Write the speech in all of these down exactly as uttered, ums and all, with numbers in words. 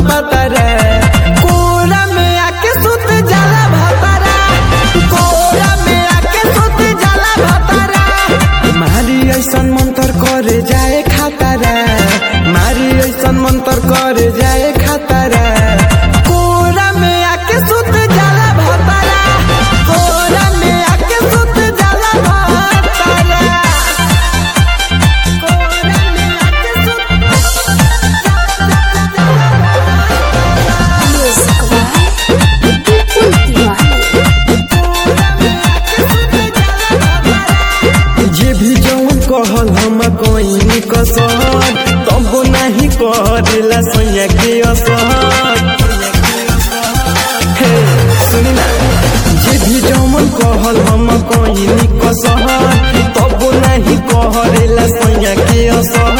पतरा कोरा में आके सुत जाला भतरा कोरा में आके सुत जाला भतरा मारी ऐसन मंतर करे जाए खतरा मारी ऐसन मंतर करे जाए खतरा कोरा में आके सुत जाला भतरा कोरा में आके सुत जाला भतरा कोरा में आके सुत जे भी जौन कहल हम कोई कसर तब नहीं करेला सैया के असर हे सुनी ना जे भी जौन कहल हम कोई कसर तब नहीं करेला सैया के असर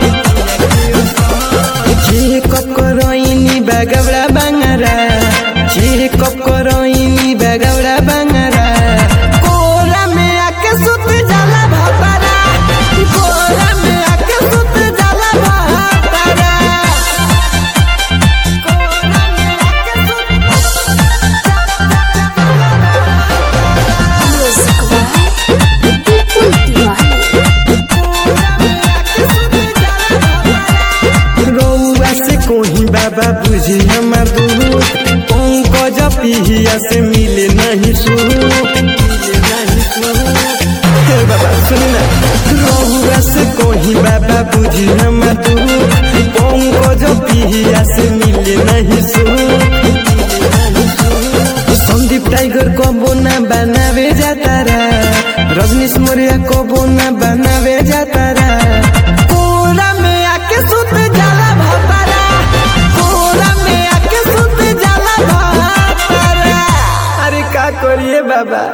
जे कब करइनी बगवड़ा बंगरा जे कब करइनी बगवड़ा बंगरा कोरा में आके सुत जाला भतरा कोरा में आके सुत जाला भतरा कोरा में आके सुत रउआ से कोही बाबा बुझी हमार दुख पंकज पिहिया से मिले नहीं सुख हे बाबा सुनी ना रउआ से कोही बाबा बुझी हमार दुख पंकज पिहिया से मिले नहीं सुख संदीप टाइगर कबो ना बनावे जातारा रजनीश मौर्य कबो ना बनावे जातारा